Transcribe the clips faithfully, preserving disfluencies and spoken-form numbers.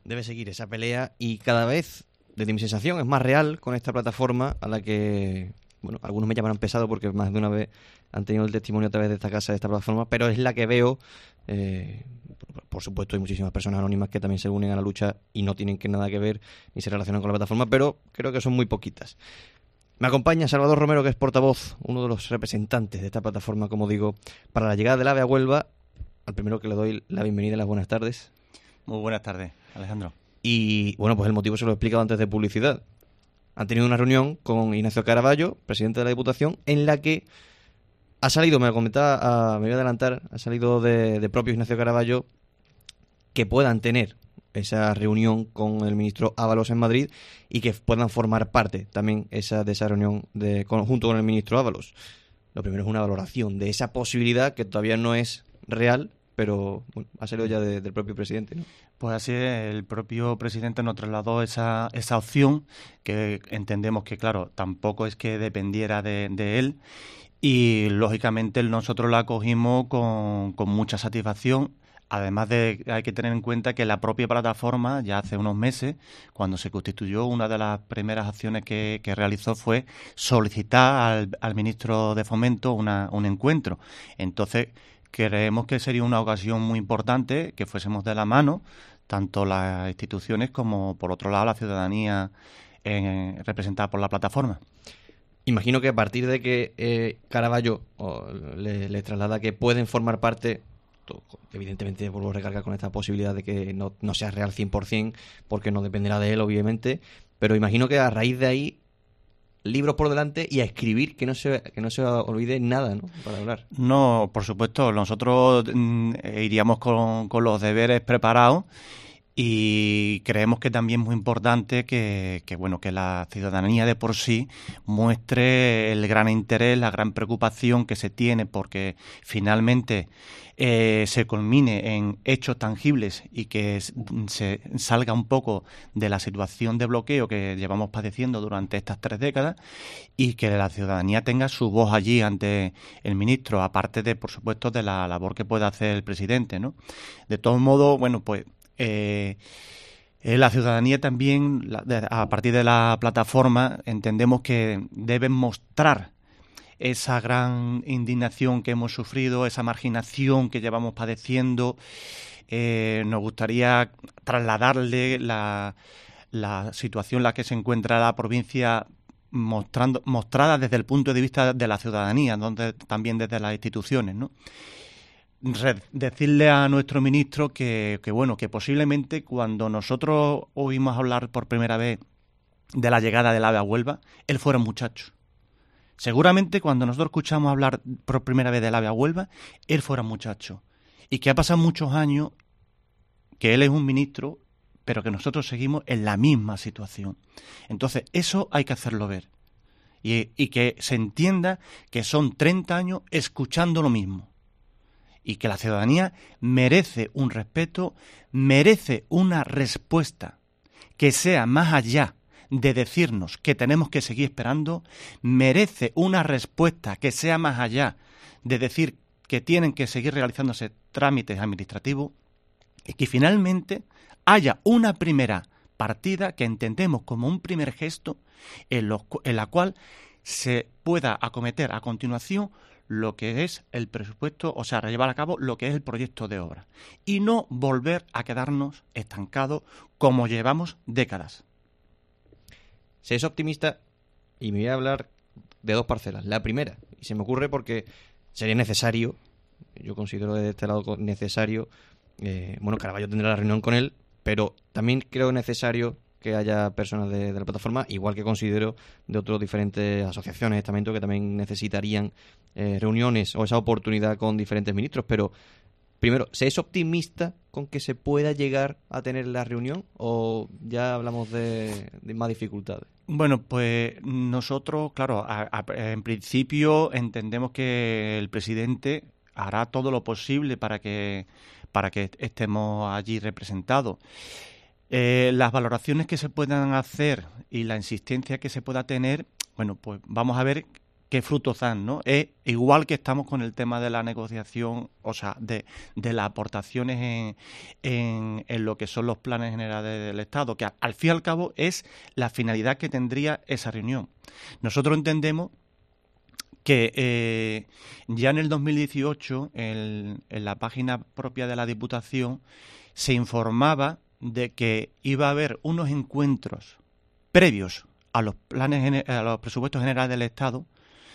debe seguir esa pelea y cada vez, desde mi sensación, es más real con esta plataforma a la que, bueno, algunos me llamarán pesado porque más de una vez han tenido el testimonio a través de esta casa, de esta plataforma, pero es la que veo. Eh, por supuesto hay muchísimas personas anónimas que también se unen a la lucha y no tienen que nada que ver ni se relacionan con la plataforma, pero creo que son muy poquitas. Me acompaña Salvador Romero, que es portavoz, uno de los representantes de esta plataforma, como digo, para la llegada del AVE a Huelva. Al primero que le doy la bienvenida y las buenas tardes. Muy buenas tardes, Alejandro. Y bueno, pues el motivo se lo he explicado antes de publicidad. Han tenido una reunión con Ignacio Caraballo, presidente de la Diputación, en la que ha salido, me lo comentaba, me voy a adelantar, ha salido de, de propio Ignacio Caraballo que puedan tener esa reunión con el ministro Ábalos en Madrid y que puedan formar parte también esa, de esa reunión de, con, junto con el ministro Ábalos. Lo primero es una valoración de esa posibilidad que todavía no es real, pero bueno, ha salido ya de, del propio presidente, ¿no? Pues así es, el propio presidente nos trasladó esa, esa opción, que entendemos que, claro, tampoco es que dependiera de, de él, y lógicamente nosotros la acogimos con, con mucha satisfacción. Además de, hay que tener en cuenta que la propia plataforma, ya hace unos meses, cuando se constituyó, una de las primeras acciones que, que realizó fue solicitar al, al ministro de Fomento una, un encuentro. Entonces, creemos que sería una ocasión muy importante que fuésemos de la mano, tanto las instituciones como, por otro lado, la ciudadanía eh, representada por la plataforma. Imagino que a partir de que eh, Caraballo oh, le, le traslada que pueden formar parte, evidentemente vuelvo a recargar con esta posibilidad de que no, no sea real cien por ciento, porque no dependerá de él, obviamente, pero imagino que a raíz de ahí, libros por delante y a escribir, que no se que no se olvide nada, ¿no?, para hablar. No, por supuesto, nosotros mm, iríamos con, con los deberes preparados. Y creemos que también es muy importante que, que, bueno, que la ciudadanía de por sí muestre el gran interés, la gran preocupación que se tiene porque finalmente eh, se culmine en hechos tangibles y que se salga un poco de la situación de bloqueo que llevamos padeciendo durante estas tres décadas y que la ciudadanía tenga su voz allí ante el ministro, aparte de, por supuesto, de la labor que pueda hacer el presidente, ¿no? De todos modos, bueno, pues Eh, eh, la ciudadanía también, la, de, a partir de la plataforma, entendemos que deben mostrar esa gran indignación que hemos sufrido, esa marginación que llevamos padeciendo. Eh, nos gustaría trasladarle la, la situación en la que se encuentra la provincia mostrando, mostrada desde el punto de vista de la ciudadanía, donde también desde las instituciones, ¿no? Decirle a nuestro ministro que, que, bueno, que posiblemente cuando nosotros oímos hablar por primera vez de la llegada del AVE a Huelva, él fuera un muchacho. Seguramente cuando nosotros escuchamos hablar por primera vez del AVE a Huelva, él fuera un muchacho. Y que ha pasado muchos años que él es un ministro, pero que nosotros seguimos en la misma situación. Entonces, eso hay que hacerlo ver. Y, y que se entienda que son treinta años escuchando lo mismo. Y que la ciudadanía merece un respeto, merece una respuesta que sea más allá de decirnos que tenemos que seguir esperando, merece una respuesta que sea más allá de decir que tienen que seguir realizándose trámites administrativos y que finalmente haya una primera partida que entendemos como un primer gesto en, lo, en la cual se pueda acometer a continuación lo que es el presupuesto, o sea, llevar a cabo lo que es el proyecto de obra y no volver a quedarnos estancados como llevamos décadas. Se es optimista y me voy a hablar de dos parcelas. La primera, y se me ocurre porque sería necesario, yo considero desde este lado necesario, eh, bueno, Caraballo tendrá la reunión con él, pero también creo necesario que haya personas de, de la plataforma, igual que considero de otras diferentes asociaciones, estamentos que también necesitarían eh, reuniones o esa oportunidad con diferentes ministros. Pero primero, ¿se es optimista con que se pueda llegar a tener la reunión o ya hablamos de, de más dificultades? Bueno, pues nosotros, claro, a, a, en principio entendemos que el presidente hará todo lo posible para que, para que estemos allí representados. Eh, las valoraciones que se puedan hacer y la insistencia que se pueda tener, bueno, pues vamos a ver qué frutos dan, ¿no? Es igual que estamos con el tema de la negociación, o sea, de, de las aportaciones en, en, en lo que son los planes generales del Estado, que al fin y al cabo es la finalidad que tendría esa reunión. Nosotros entendemos que eh, ya en el dos mil dieciocho, el, en la página propia de la Diputación, se informaba de que iba a haber unos encuentros previos a los planes, a los presupuestos generales del Estado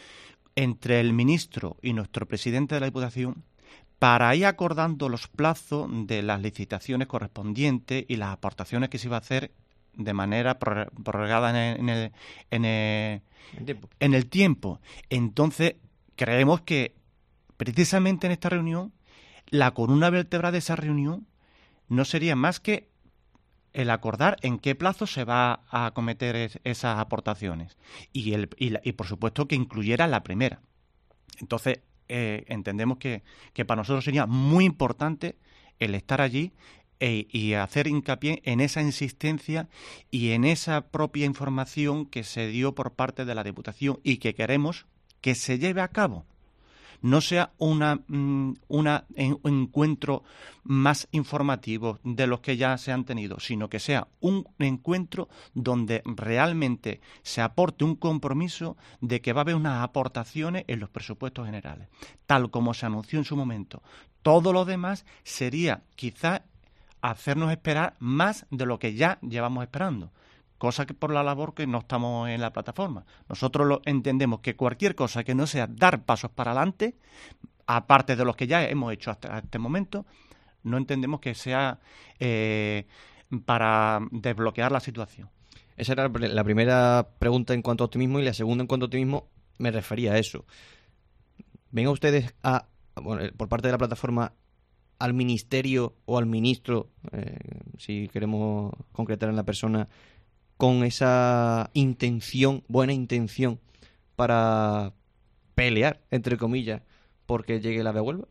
entre el ministro y nuestro presidente de la Diputación para ir acordando los plazos de las licitaciones correspondientes y las aportaciones que se iba a hacer de manera prorrogada en el, en el, en el, en el tiempo. Entonces, creemos que precisamente en esta reunión, la columna vertebral de esa reunión no sería más que el acordar en qué plazo se va a acometer es, esas aportaciones y, el, y, la, y por supuesto que incluyera la primera. Entonces eh, entendemos que, que para nosotros sería muy importante el estar allí e, y hacer hincapié en esa insistencia y en esa propia información que se dio por parte de la Diputación y que queremos que se lleve a cabo. No sea una, una, un encuentro más informativo de los que ya se han tenido, sino que sea un encuentro donde realmente se aporte un compromiso de que va a haber unas aportaciones en los presupuestos generales, tal como se anunció en su momento. Todo lo demás sería quizás hacernos esperar más de lo que ya llevamos esperando. Cosa que por la labor que no estamos en la plataforma. Nosotros lo entendemos que cualquier cosa que no sea dar pasos para adelante, aparte de los que ya hemos hecho hasta este momento, no entendemos que sea eh, para desbloquear la situación. Esa era la primera pregunta en cuanto a optimismo, y la segunda en cuanto a optimismo me refería a eso. Venga ustedes a, bueno, por parte de la plataforma, al ministerio o al ministro, eh, si queremos concretar en la persona, con esa intención, buena intención, para pelear, entre comillas, porque llegue la de Huelva?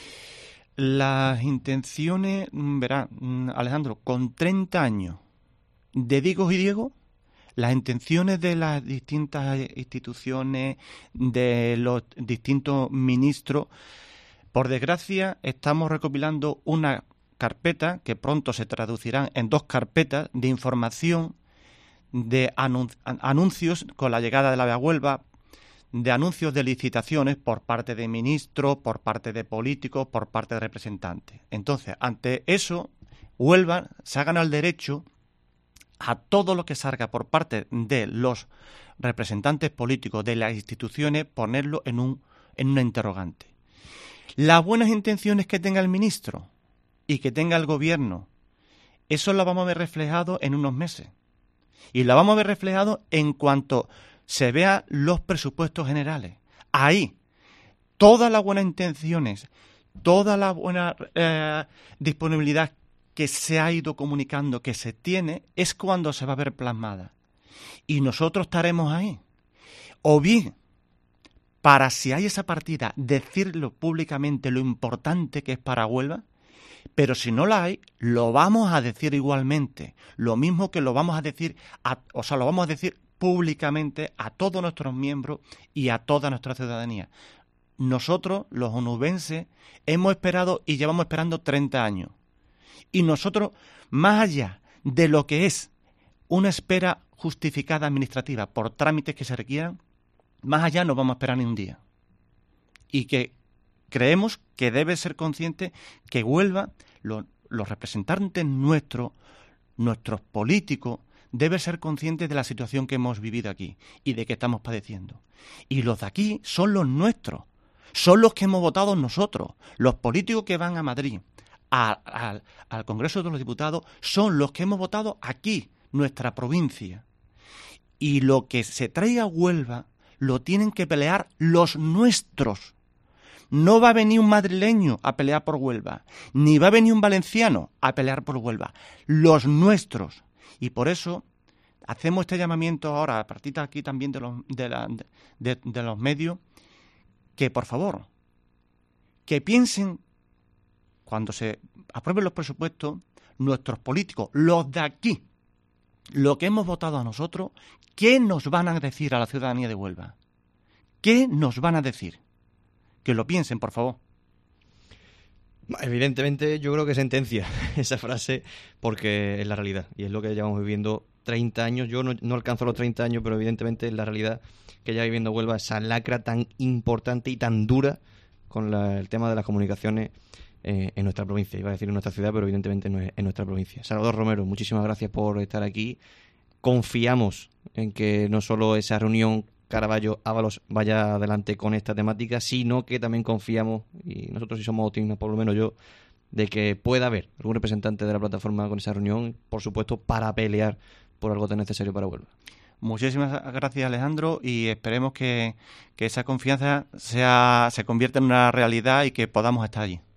Las intenciones, verá, Alejandro, con treinta años de Digos y Diego, las intenciones de las distintas instituciones, de los distintos ministros, por desgracia, estamos recopilando una carpeta que pronto se traducirán en dos carpetas de información, de anun- anuncios con la llegada de la AVE a Huelva, de anuncios de licitaciones por parte de ministros, por parte de políticos, por parte de representantes. Entonces, ante eso, Huelva se ha ganado el derecho a todo lo que salga por parte de los representantes políticos de las instituciones, ponerlo en un en una interrogante. Las buenas intenciones que tenga el ministro y que tenga el gobierno, eso lo vamos a ver reflejado en unos meses. Y lo vamos a ver reflejado en cuanto se vean los presupuestos generales. Ahí, todas las buenas intenciones, toda la buena eh, disponibilidad que se ha ido comunicando, que se tiene, es cuando se va a ver plasmada. Y nosotros estaremos ahí. O bien, para si hay esa partida, decirlo públicamente lo importante que es para Huelva, pero si no la hay, lo vamos a decir igualmente. Lo mismo que lo vamos a decir, a, o sea, lo vamos a decir públicamente a todos nuestros miembros y a toda nuestra ciudadanía. Nosotros, los onubenses, hemos esperado y llevamos esperando treinta años. Y nosotros, más allá de lo que es una espera justificada administrativa por trámites que se requieran, más allá no vamos a esperar ni un día. Y que creemos que debe ser consciente que Huelva, lo, los representantes nuestros, nuestros políticos, deben ser conscientes de la situación que hemos vivido aquí y de que estamos padeciendo. Y los de aquí son los nuestros, son los que hemos votado nosotros. Los políticos que van a Madrid, a, a, al Congreso de los Diputados, son los que hemos votado aquí, nuestra provincia. Y lo que se traiga a Huelva lo tienen que pelear los nuestros. No va a venir un madrileño a pelear por Huelva, ni va a venir un valenciano a pelear por Huelva, los nuestros. Y por eso hacemos este llamamiento ahora, a partir de aquí también de los, de, la, de, de los medios, que por favor, que piensen, cuando se aprueben los presupuestos, nuestros políticos, los de aquí, lo que hemos votado a nosotros, ¿qué nos van a decir a la ciudadanía de Huelva? ¿Qué nos van a decir? Que lo piensen, por favor. Evidentemente, yo creo que sentencia esa frase, porque es la realidad y es lo que llevamos viviendo treinta años. Yo no, no alcanzo los treinta años, pero evidentemente es la realidad que ya viviendo Huelva, esa lacra tan importante y tan dura con la, el tema de las comunicaciones eh, en nuestra provincia. Iba a decir en nuestra ciudad, pero evidentemente no es en nuestra provincia. Salvador Romero, muchísimas gracias por estar aquí. Confiamos en que no solo esa reunión Caraballo-Ábalos vaya adelante con esta temática, sino que también confiamos, y nosotros sí somos optimistas, por lo menos yo, de que pueda haber algún representante de la plataforma con esa reunión, por supuesto, para pelear por algo tan necesario para Huelva. Muchísimas gracias, Alejandro, y esperemos que, que esa confianza sea, se convierta en una realidad y que podamos estar allí.